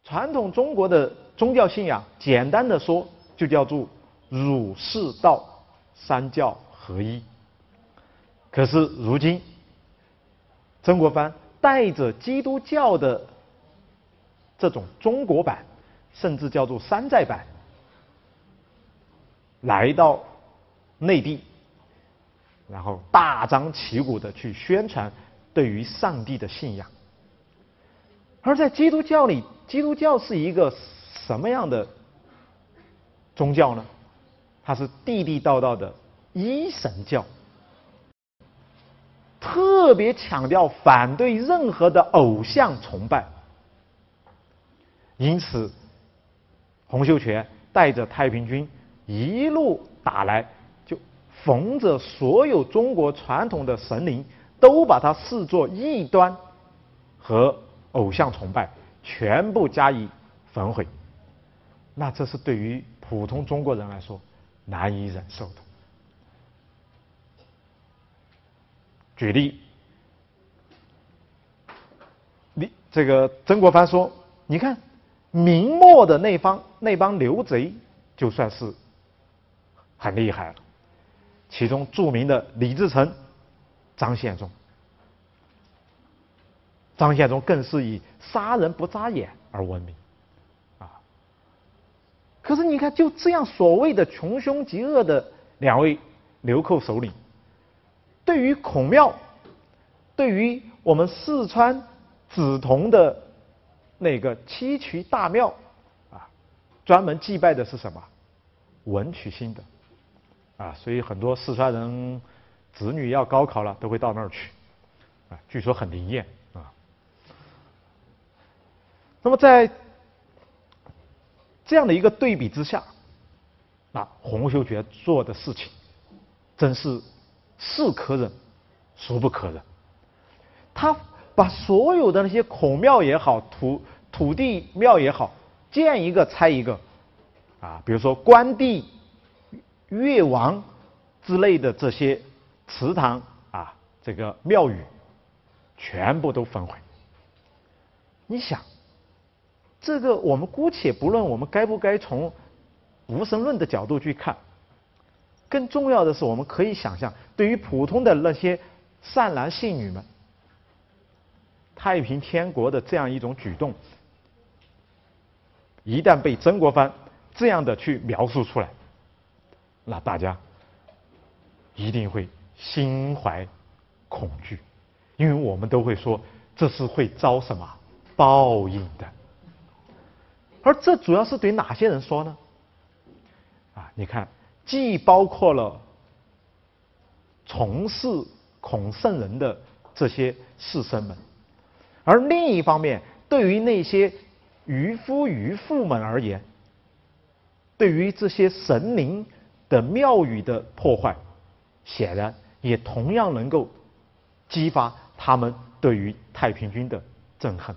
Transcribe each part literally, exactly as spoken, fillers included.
传统中国的宗教信仰，简单的说就叫做儒释道三教合一。可是如今，曾国藩带着基督教的这种中国版，甚至叫做山寨版，来到内地，然后大张旗鼓的去宣传对于上帝的信仰。而在基督教里，基督教是一个什么样的宗教呢？它是地地道道的一神教，特别强调反对任何的偶像崇拜。因此，洪秀全带着太平军一路打来，就逢着所有中国传统的神灵，都把它视作异端和偶像崇拜，全部加以焚毁。那这是对于普通中国人来说难以忍受的。举例，你这个曾国藩说，你看明末的那方那帮刘贼就算是很厉害了，其中著名的李自成、张献忠，张献忠更是以杀人不眨眼而闻名啊。可是你看，就这样所谓的穷凶极恶的两位流寇首领，对于孔庙，对于我们四川梓潼的那个七渠大庙啊，专门祭拜的是什么？文曲星的啊，所以很多四川人子女要高考了都会到那儿去啊，据说很灵验啊。那么在这样的一个对比之下，那洪秀全做的事情真是是可忍孰不可忍。他把所有的那些孔庙也好，土土地庙也好，建一个拆一个啊，比如说关帝、越王之类的这些祠堂啊，这个庙宇全部都焚毁。你想，这个我们姑且不论我们该不该从无神论的角度去看，更重要的是，我们可以想象，对于普通的那些善男信女们，太平天国的这样一种举动，一旦被曾国藩这样的去描述出来，那大家一定会心怀恐惧，因为我们都会说这是会遭什么报应的。而这主要是对哪些人说呢？啊，你看，既包括了从事孔圣人的这些士绅们，而另一方面，对于那些渔夫渔妇们而言，对于这些神灵的庙宇的破坏，显然也同样能够激发他们对于太平军的憎恨。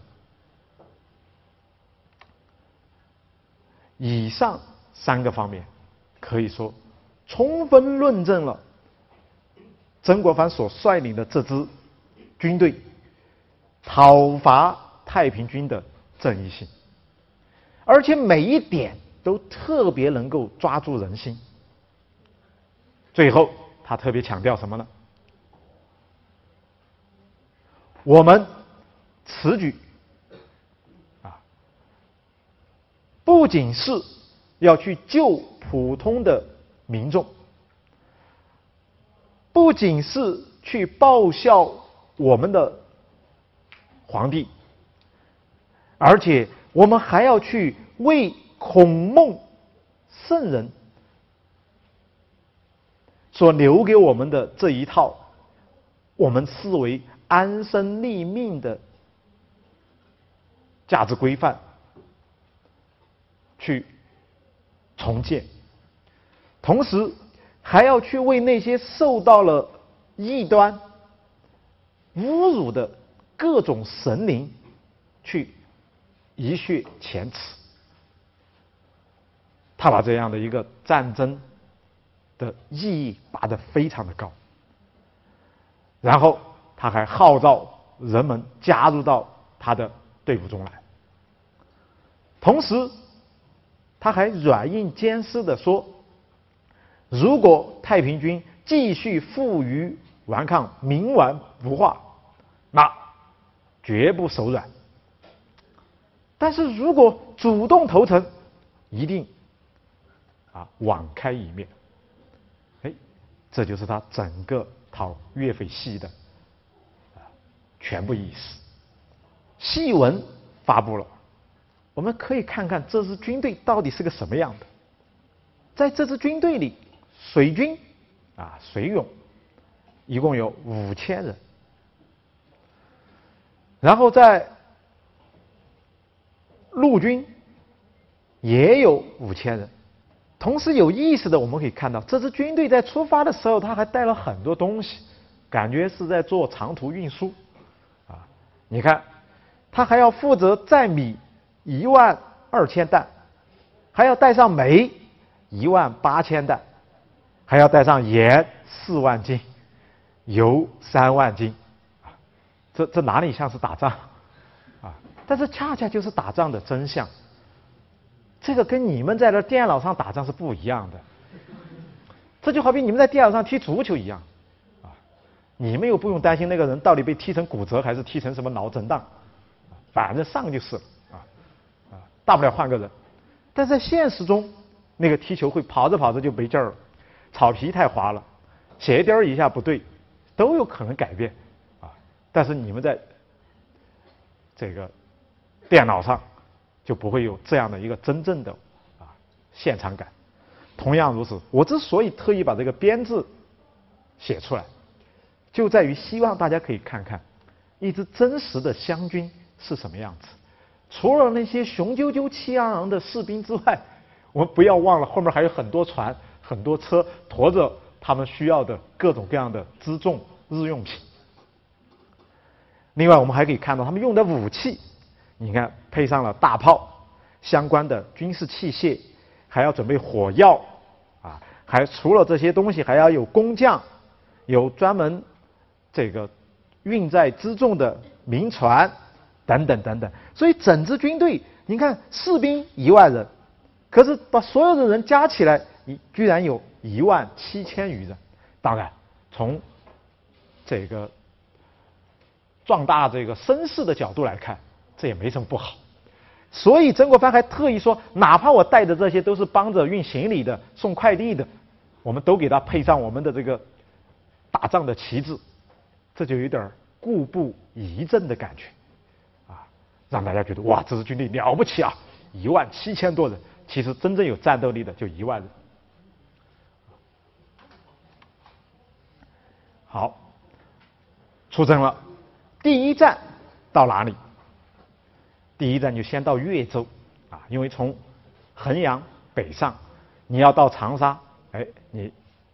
以上三个方面可以说充分论证了曾国藩所率领的这支军队讨伐太平军的正义性，而且每一点都特别能够抓住人心。最后他特别强调什么呢？我们此举啊，不仅是要去救普通的民众，不仅是去报效我们的皇帝，而且我们还要去为孔孟圣人所留给我们的这一套我们视为安身立命的价值规范去重建，同时还要去为那些受到了异端侮辱的各种神灵去一雪前耻。他把这样的一个战争的意义拔得非常的高，然后他还号召人们加入到他的队伍中来。 同时，他还软硬兼施地说，如果太平军继续负隅顽抗，冥顽不化，那绝不手软。但是如果主动投诚，一定啊网开一面。哎，这就是他整个讨岳飞戏的啊全部意思。戏文发布了，我们可以看看这支军队到底是个什么样的。在这支军队里，水军啊水勇一共有五千人，然后在陆军也有五千人。同时有意思的，我们可以看到这支军队在出发的时候，他还带了很多东西，感觉是在做长途运输啊。你看，他还要负责载米一万二千担，还要带上煤一万八千担，还要带上盐四万斤，油三万斤，啊，这这哪里像是打仗啊？但是恰恰就是打仗的真相。这个跟你们在这电脑上打仗是不一样的。这就好比你们在电脑上踢足球一样，啊，你们又不用担心那个人到底被踢成骨折还是踢成什么脑震荡，反正上就是了，啊啊，大不了换个人。但在现实中，那个踢球会跑着跑着就没劲儿了，草皮太滑了，鞋垫儿一下不对，都有可能改变啊。但是你们在这个电脑上就不会有这样的一个真正的啊现场感。同样如此，我之所以特意把这个编制写出来，就在于希望大家可以看看一支真实的湘军是什么样子。除了那些雄赳赳气昂昂的士兵之外，我们不要忘了后面还有很多船、很多车驮着他们需要的各种各样的辎重、日用品。另外，我们还可以看到他们用的武器，你看配上了大炮、相关的军事器械，还要准备火药啊，还除了这些东西，还要有工匠，有专门这个运载辎重的民船等等等等。所以整支军队，你看士兵一万人，可是把所有的人加起来，你居然有一万七千余人。当然，从这个壮大这个声势的角度来看，这也没什么不好。所以曾国藩还特意说，哪怕我带的这些都是帮着运行李的、送快递的，我们都给他配上我们的这个打仗的旗帜，这就有点固步一阵的感觉啊，让大家觉得哇，这支军队了不起啊，一万七千多人。其实真正有战斗力的就一万人。好，出征了，第一站到哪里？第一站就先到岳州啊，因为从衡阳北上，你要到长沙，哎，你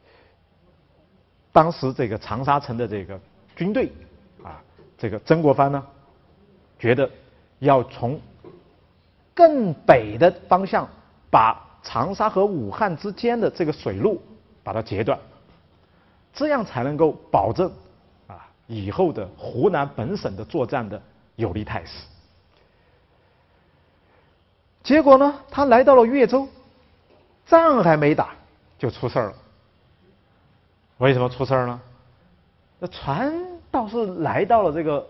当时这个长沙城的这个军队啊，这个曾国藩呢，觉得要从更北的方向把长沙和武汉之间的这个水路把它截断，这样才能够保证啊以后的湖南本省的作战的有利态势。结果呢，他来到了岳州，仗还没打就出事儿了。为什么出事儿呢？那船倒是来到了这个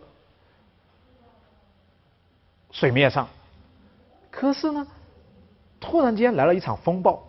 水面上，可是呢，突然间来了一场风暴，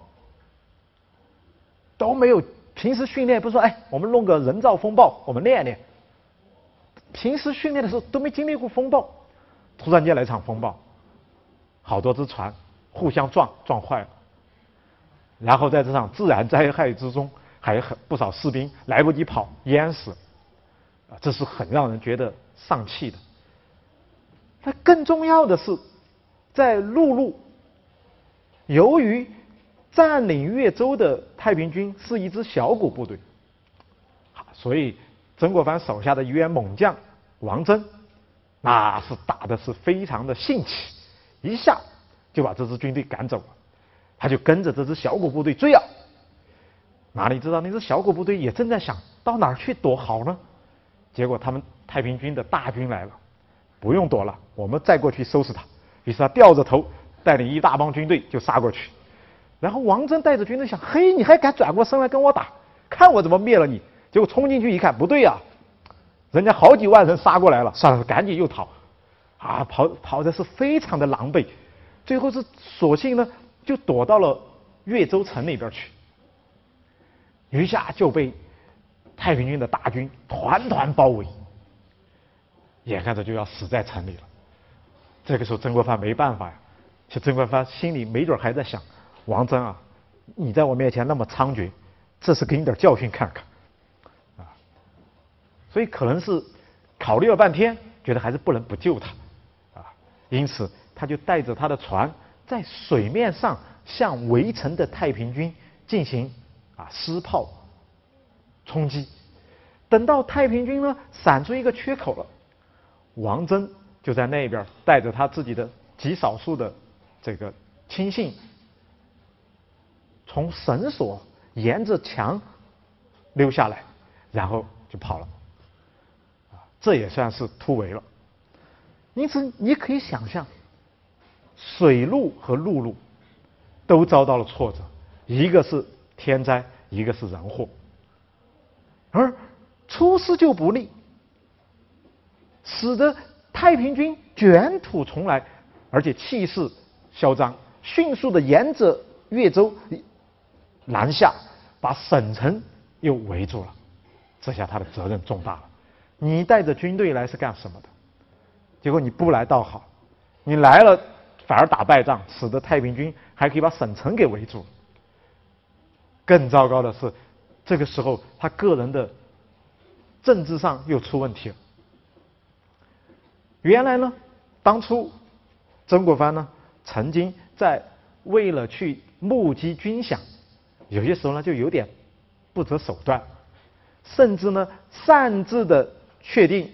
都没有平时训练，不是说哎，我们弄个人造风暴，我们练练。平时训练的时候都没经历过风暴，突然间来一场风暴。好多只船互相撞，撞坏了。然后在这场自然灾害之中，还有很不少士兵来不及跑，淹死。啊，这是很让人觉得丧气的。那更重要的是，在陆路，由于占领岳州的太平军是一支小股部队，所以曾国藩手下的一员猛将王真，那是打的是非常的兴起。一下就把这支军队赶走了，他就跟着这支小股部队追啊。哪里知道那支小股部队也正在想到哪儿去躲好呢？结果他们太平军的大军来了，不用躲了，我们再过去收拾他。于是他掉着头带领一大帮军队就杀过去。然后王真带着军队想，嘿，你还敢转过身来跟我打？看我怎么灭了你！结果冲进去一看，不对呀、啊，人家好几万人杀过来了，算了，赶紧又逃，啊，跑跑的是非常的狼狈，最后是索性呢就躲到了越州城那边去。余下就被太平军的大军团团包围，眼看着就要死在城里了。这个时候曾国藩没办法呀，其实曾国藩心里没准还在想，王真啊，你在我面前那么猖獗，这次给你点教训看看啊。所以可能是考虑了半天，觉得还是不能不救他啊，因此他就带着他的船在水面上向围城的太平军进行啊施炮冲击。等到太平军呢闪出一个缺口了，王真就在那边带着他自己的极少数的这个亲信，从绳索沿着墙溜下来，然后就跑了。啊，这也算是突围了。因此，你可以想象，水路和陆路都遭到了挫折，一个是天灾，一个是人祸，而出师就不利，使得太平军卷土重来，而且气势嚣张，迅速的沿着越州南下，把省城又围住了。这下他的责任重大了。你带着军队来是干什么的？结果你不来倒好，你来了反而打败仗，使得太平军还可以把省城给围住。更糟糕的是，这个时候他个人的政治上又出问题了。原来呢，当初曾国藩呢曾经在为了去募集军饷，有些时候呢就有点不择手段，甚至呢擅自的确定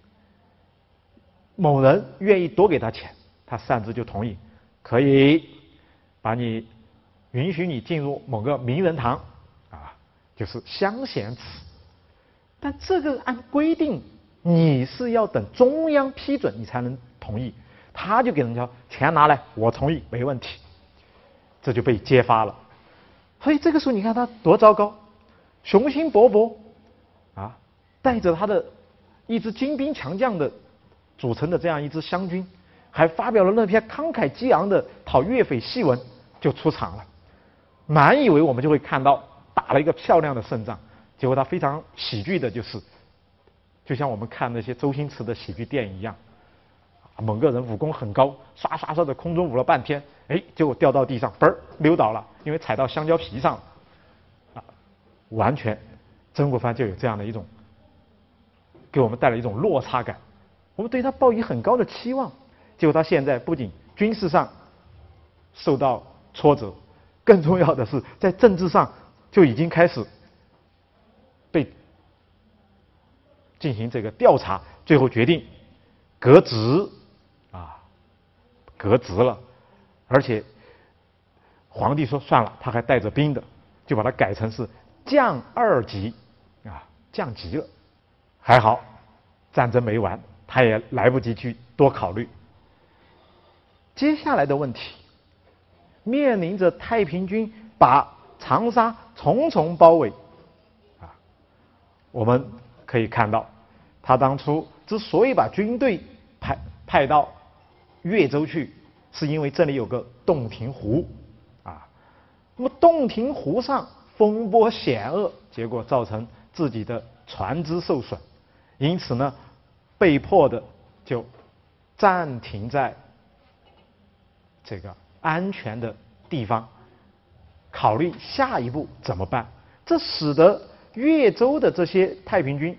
某人愿意多给他钱，他擅自就同意，可以把你允许你进入某个名人堂啊，就是乡贤祠。但这个按规定你是要等中央批准你才能同意，他就给人家钱拿来，我同意没问题，这就被揭发了。所以这个时候你看他多糟糕，雄心勃勃啊，带着他的一支精兵强将的组成的这样一支湘军，还发表了那篇慷慨激昂的讨岳匪檄文，就出场了。满以为我们就会看到打了一个漂亮的胜仗，结果他非常喜剧的就是，就像我们看那些周星驰的喜剧电影一样，某个人武功很高，刷刷刷的空中舞了半天，哎，结果掉到地上，嘣儿溜倒了，因为踩到香蕉皮上了，啊，完全曾国藩就有这样的一种给我们带来一种落差感。我们对他抱以很高的期望，结果他现在不仅军事上受到挫折，更重要的是在政治上就已经开始被进行这个调查，最后决定革职啊，革职了，而且皇帝说算了，他还带着兵的，就把它改成是降二级啊，降级了。还好战争没完，他也来不及去多考虑。接下来的问题面临着太平军把长沙重重包围啊，我们可以看到他当初之所以把军队派派到越州去，是因为这里有个洞庭湖啊。那么洞庭湖上风波险恶，结果造成自己的船只受损，因此呢被迫的就暂停在这个安全的地方，考虑下一步怎么办。这使得越州的这些太平军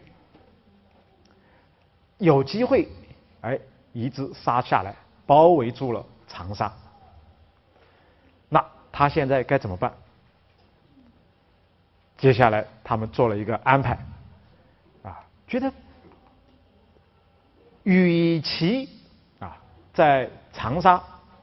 有机会哎一直杀下来，包围住了长沙。那他现在该怎么办？接下来他们做了一个安排啊，觉得与其啊在长沙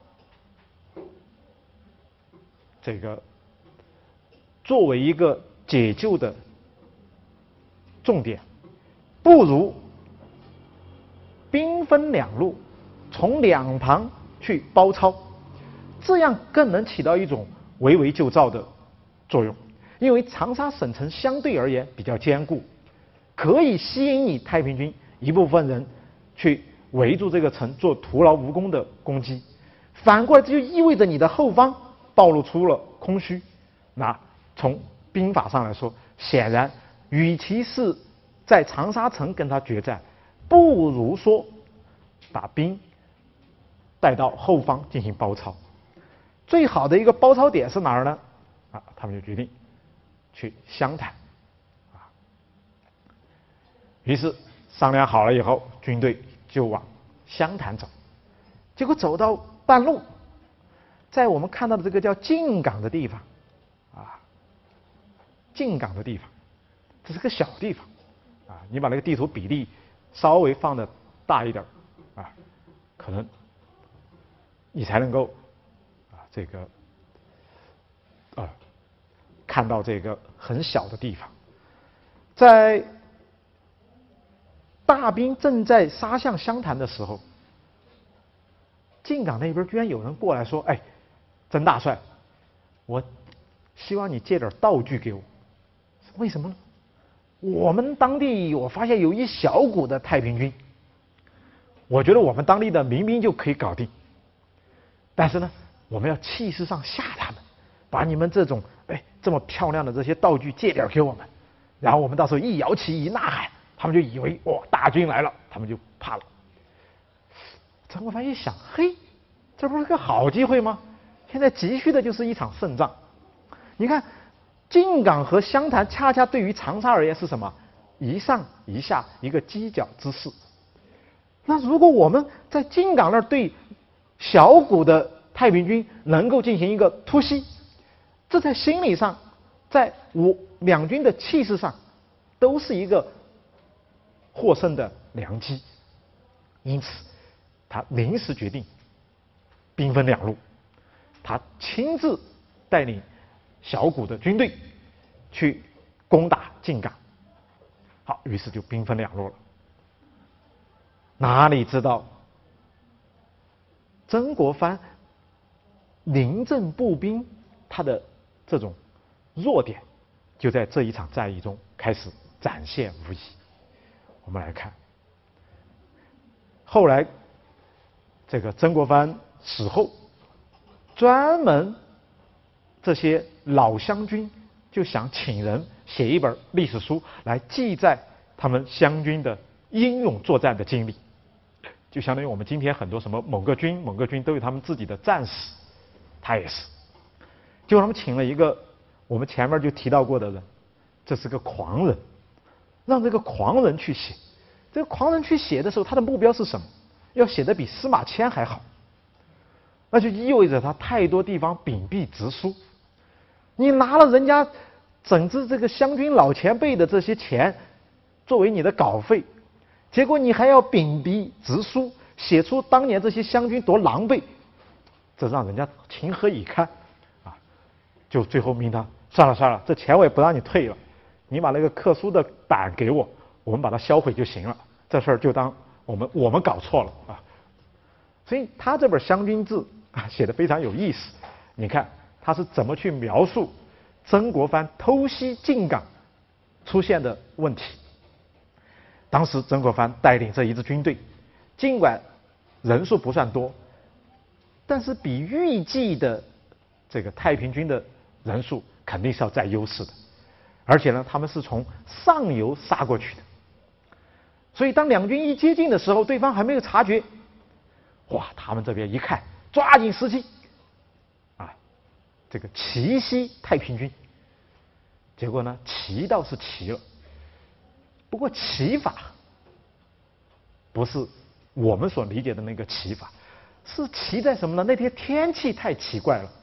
这个作为一个解救的重点，不如兵分两路，从两旁去包抄， 这样更能起到一种围魏救赵的作用。因为长沙省城相对而言比较坚固，可以吸引你太平军一部分人去围住这个城做徒劳无功的攻击。反过来，这就意味着你的后方暴露出了空虚。那从兵法上来说，显然与其是在长沙城跟他决战，不如说把兵带到后方进行包抄。最好的一个包抄点是哪儿呢？啊，他们就决定去湘潭。啊，于是商量好了以后，军队就往湘潭走。结果走到半路，在我们看到的这个叫靖港的地方，啊，靖港的地方，这是个小地方，啊，你把那个地图比例稍微放的大一点，啊，可能你才能够啊这个啊看到这个很小的地方。在大兵正在杀向湘潭的时候，靖港那边居然有人过来说：“哎，曾大帅，我希望你借点道具给我。为什么呢？我们当地我发现有一小股的太平军，我觉得我们当地的民兵就可以搞定。但是呢，我们要气势上吓他们，把你们这种哎这么漂亮的这些道具借点给我们，然后我们到时候一摇旗一呐喊，他们就以为哇大军来了，他们就怕了。”曾国藩一想，嘿，这不是个好机会吗？现在急需的就是一场胜仗。你看，靖港和湘潭恰恰对于长沙而言是什么？一上一下，一个犄角之势。那如果我们在靖港那儿对小股的太平军能够进行一个突袭，这在心理上，在我两军的气势上，都是一个获胜的良机。因此他临时决定兵分两路，他亲自带领小股的军队去攻打靖港。好，于是就兵分两路了。哪里知道曾国藩临阵步兵他的这种弱点，就在这一场战役中开始展现无遗。我们来看，后来这个曾国藩死后，专门这些老湘军就想请人写一本历史书来记载他们湘军的英勇作战的经历，就相当于我们今天很多什么某个军某个军都有他们自己的战史，他也是。就他们请了一个我们前面就提到过的人，这是个狂人，让这个狂人去写。这个狂人去写的时候，他的目标是什么？要写的比司马迁还好，那就意味着他太多地方秉笔直书。你拿了人家整支这个湘军老前辈的这些钱作为你的稿费，结果你还要秉笔直书，写出当年这些湘军多狼狈，这让人家情何以堪啊！就最后命他算了算了，这钱我也不让你退了，你把那个刻书的板给我，我们把它销毁就行了，这事儿就当我们我们搞错了啊。所以他这本《湘军志》啊写得非常有意思。你看他是怎么去描述曾国藩偷袭靖港出现的问题。当时曾国藩带领这一支军队，尽管人数不算多，但是比预计的这个太平军的人数肯定是要占优势的，而且呢，他们是从上游杀过去的。所以当两军一接近的时候，对方还没有察觉，哇，他们这边一看，抓紧时机，啊，这个奇袭太平军。结果呢，奇倒是奇了，不过奇法不是我们所理解的那个奇法，是奇在什么呢？那天天气太奇怪了，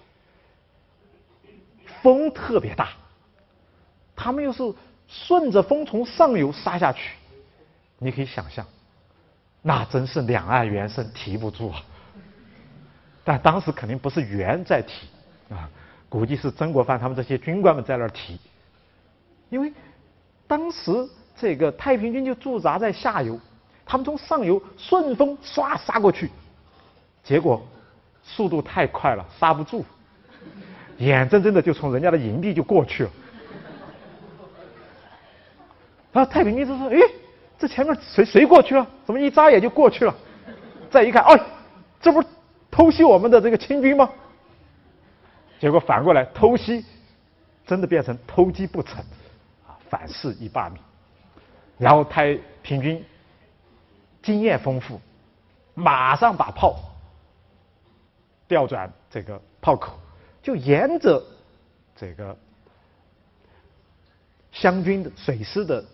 风特别大，他们又是顺着风从上游杀下去。你可以想象，那真是两岸猿声啼不住啊！但当时肯定不是猿在啼啊，估计是曾国藩他们这些军官们在那儿啼，因为当时这个太平军就驻扎在下游，他们从上游顺风唰杀过去，结果速度太快了，刹不住，眼睁睁的就从人家的营地就过去了。然后太平军就说：“哎，这前面谁谁过去了？怎么一眨眼就过去了？”再一看，哎，这不是偷袭我们的这个清军吗？结果反过来，偷袭真的变成偷鸡不成，啊，反噬一罢免。然后太平军经验丰富，马上把炮调转这个炮口，就沿着这个湘军的水师的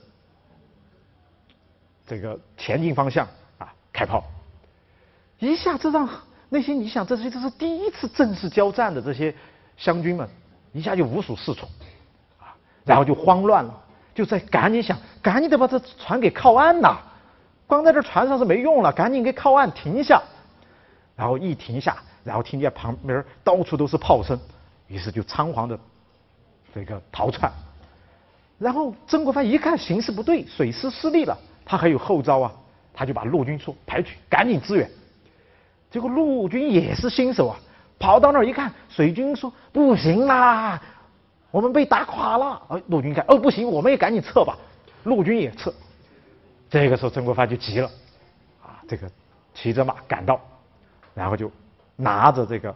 这个前进方向啊开炮，一下子让那些你想这些这是第一次正式交战的这些湘军们一下就无所适从啊，然后就慌乱了，就在赶紧想赶紧得把这船给靠岸呐，光在这船上是没用了，赶紧给靠岸停下，然后一停下，然后听见旁边到处都是炮声，于是就仓皇的这个逃窜。然后曾国藩一看形势不对，水师失利了，他还有后招啊，他就把陆军说排去，赶紧支援。结果陆军也是新手啊，跑到那儿一看，水军说不行啦，我们被打垮了。哎，陆军看，哦不行，我们也赶紧撤吧，陆军也撤。这个时候曾国藩就急了，啊，这个骑着马赶到，然后就拿着这个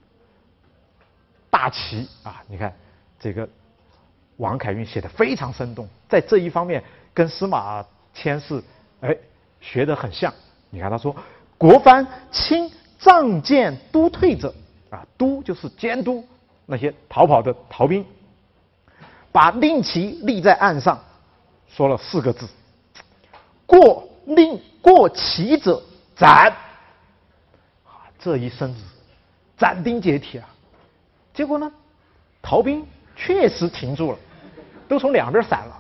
大旗啊，你看这个王凯运写的非常生动，在这一方面跟司马迁是哎学得很像。你看他说，国藩亲仗剑督退者啊，督就是监督那些逃跑的逃兵，把令旗立在岸上，说了四个字：过令过旗者斩。啊，这一声子斩钉截铁啊！结果呢，逃兵确实停住了，都从两边闪了。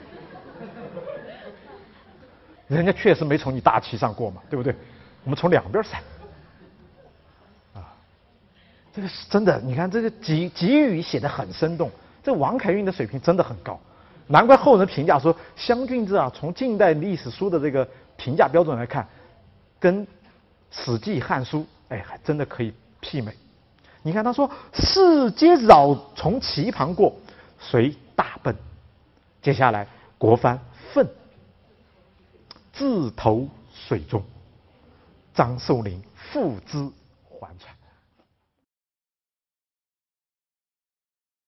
人家确实没从你大旗上过嘛，对不对？我们从两边闪。啊，这个是真的，你看这个给给予写得很生动，这王凯运的水平真的很高，难怪后人评价说《湘郡志》啊，从近代历史书的这个评价标准来看，跟《史记》《汉书》哎，还真的可以媲美。你看他说，士皆扰从旗旁过，遂大奔。接下来国藩愤，自投水中，张寿龄负之还船。